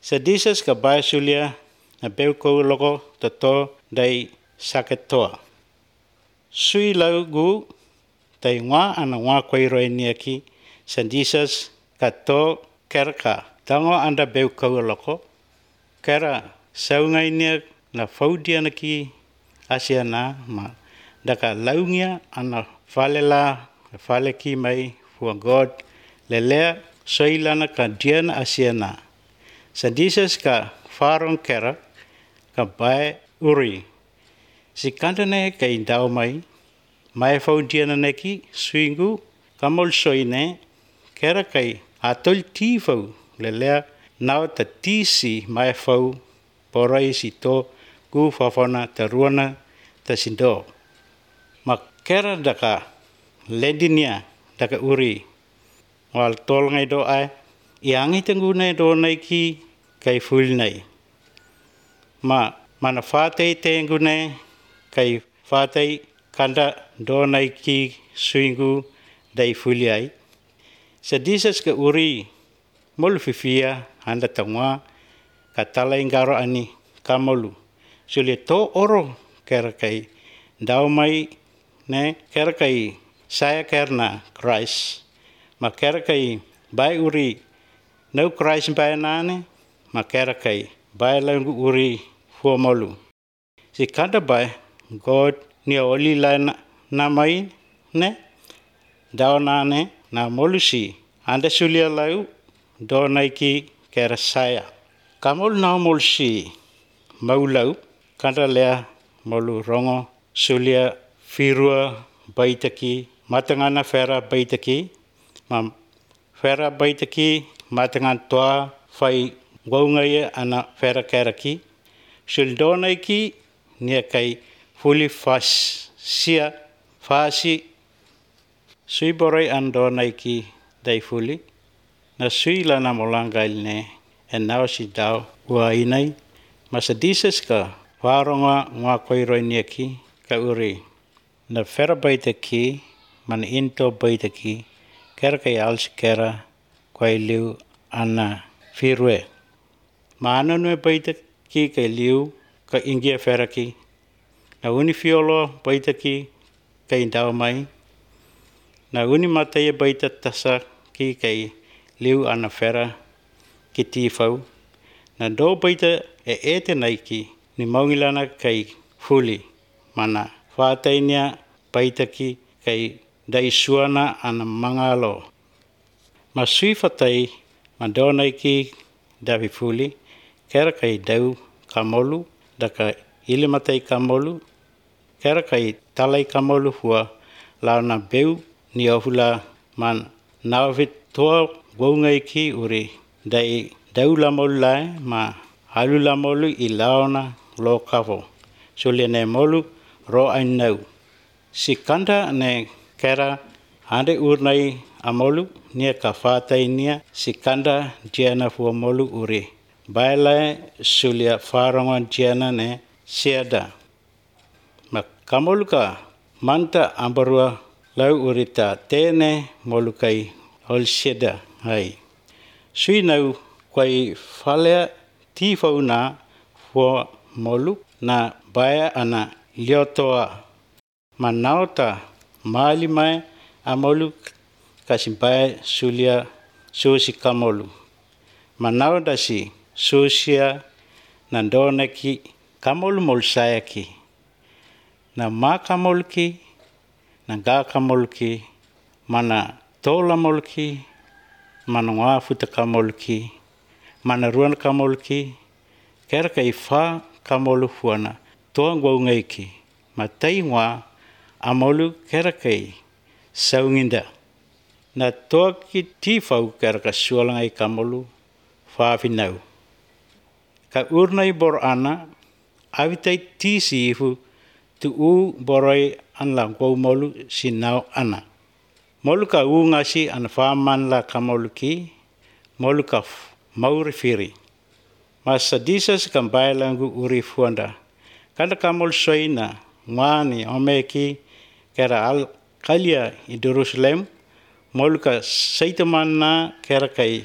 Jesus ka bai sulia na beu ko loko tato dai saketoa. Sui lau gu tai ngwa ana ngwa koi roi niaki Jesus ka to kerka tango anda beu ko loko kera saungai nia na faudia naki asiana ma daka laungia ana falela faleki mai for God lelea soilana ka diana asiana. Jesus ka farong kera ka bai uri. Si kandane ka indao mai faudiana neki swingu kamol soine kera kai atol tifau lelea nao ta tisi mai fau porai si to gu fafona ta ruana ta sindo. Ma kera daka ledinia daka uri wal tol ngai do ai iangi tenggune do naiki kai ful nei. Ma mana fatei tenggune kai fatei kanda do naiki swingu dai fuliai. Jesus ka uri mol fifia anda tangwa katala ingaro ani kamolu. Suli to oro kera kai dau mai ne kera kai saya kerna Christ. Ma kera kai bai uri no Christ bai nane ma kera kai bai langu uri fuamolu. Si kanda bai God ni oli la na mai ne dau nane na molusi anda sulia lau do naiki kera saya. Kamol na molsi maulau kanda lea molu rongo sulia firua baitaki matangana fera baitaki ma fera baitaki matangan toa fai gaungaya ana fera keraki suldonaiki nia kai fuli fas sia fasi sui borai ando naiki dai fuli na sui lana molangai ne and now si dau ua inai masa Jesus ka waronga ngwa koiroi niaki ka uri na fera baitaki man into baitaki kera kai alsi kera koi liu ana firwe mana nue baitaki kai liu ka ingia fera ki na uni fiolo baitaki kai dau mai na uni mataya baita tasa ki kai liu ana fera ki tifau na do baita ete naiki ni maungilana kai fuli mana fatainia baitaki kai dai suana ana mangalo masui fatai mando naiki davi fuli kera kai dau kamolu daka ilimatai kamolu kera kai talai kamolu hua launa beu ni ohula man nawit toa gongai ki uri dai daula molai ma halula molu ilaona lo kavo suliane molu ro ainau si kanda ne kera ande urnai amolu nia kafata inia si kanda diana fu molu uri baila sulia farongan diana ne siada ma kamoluka manta ambarua lau urita tene molukai ol siada hai sui nau kwai falea tifauna fu molu na baya ana liotoa manauta mali mai amolu kasimbaya sulia susi kamolu manau dasi susia nandoneki kamolu molsayaki na makamolki na gakamolki mana tola molki mana wafuta kamolki mana ruan kamolki kera kai fa kamolu fuana toa ngwaungaiki matai ngwa amolu kera kai saunginda na toa ki tifau kera ka sualangai kamolu faafinau ka urnai bor ana avitai tisi ifu tu u boroi an la ngau molu sinau ana molu ka u ngasi an faaman la kamolu ki molu ka mauri firi masa Jesus kan bailangu uri fuanda kada kamol soina ngani omeki kera al kalia i Jerusalem molu ka seitamana kera kai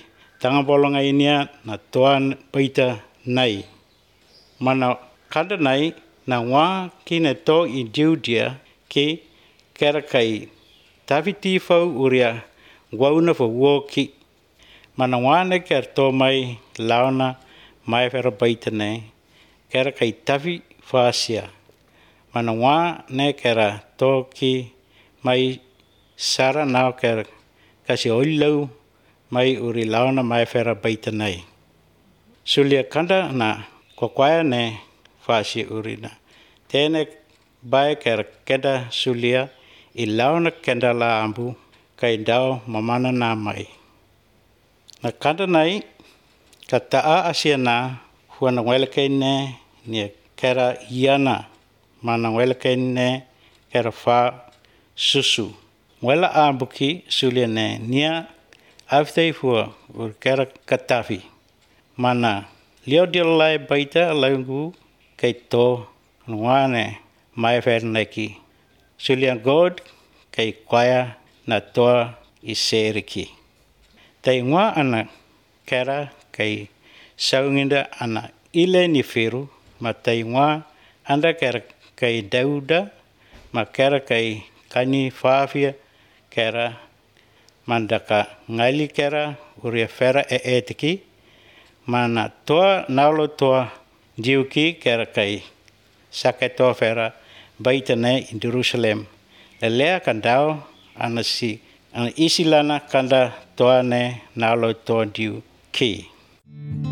Tangabolonga inia na toa paita nei. Mana kanda nei na wā ki ne tō I Judea ki kera kai tawhiti whau uria wauna fa woki. Mana wāne kera tō mai launa mai whera paita nei kera kai tawi whāsia. Mana wā ne kera tō ki mai sara nao kera kasi oilau mai uri launa mai whera paita nei. Sulia kanda na kokwaya ne whāsi urina. Tēne bai kera kenda sulia I launa kenda la ambu kai dao mamana nā mai. Na kanda nei ka taa asia nā huana welekei ne ni kera iana mana welekei ne kera wha susu. Wela ambuki sulia ne nia awhtei hua ur kera katawi. Mana leo dialai baita laungu kei tō nuane mai wherneki. Sulia God kei kwaya na toa I seriki. Tei ngā ana kera kei saunginda ana ile ni whiru ma tei ngā anda kera kei dauda ma kera kei kani whāwhia kera mandaka ngaili kera uria whera etiki mana toa naulo toa diuki kera kei sake toa whera baita nei I Jerusalem. Le lea kandao ana isilana kanda toa ne naulo toa diuki.